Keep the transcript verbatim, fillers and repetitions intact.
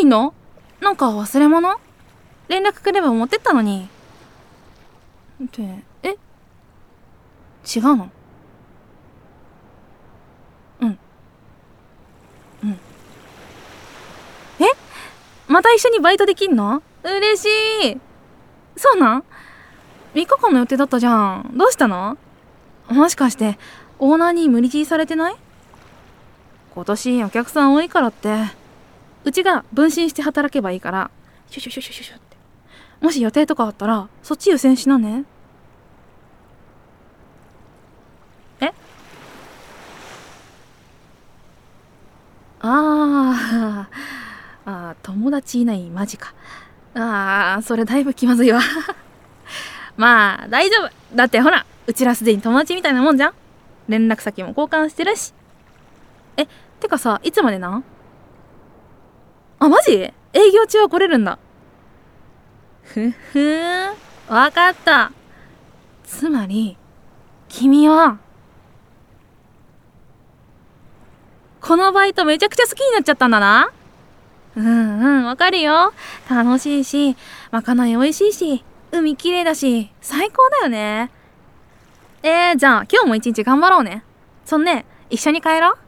んの？なんか忘れ物？連絡くれば持ってったのに。って、え？違うの？うん。うん。え？また一緒にバイトできんの？嬉しい。そうなん？ みっ 日間の予定だったじゃん。どうしたの？もしかしてオーナーに無理強いされてない？今年お客さん多いからって。うちが分身して働けばいいから、シュシュシュシュシュシュって。もし予定とかあったらそっち優先しなね。え？あーあー、友達いないマジか。ああ、それだいぶ気まずいわ。まあ大丈夫だって、ほらうちらすでに友達みたいなもんじゃん。連絡先も交換してるし。え、てかさ、いつまでなん？あ、マジ？営業中は来れるんだ。ふふーん、わかった。つまり君はこのバイトめちゃくちゃ好きになっちゃったんだな。うんうん、わかるよ。楽しいし、まかない美味しいし、海綺麗だし、最高だよね。えー、じゃあ今日も一日頑張ろうね。そんね、一緒に帰ろう。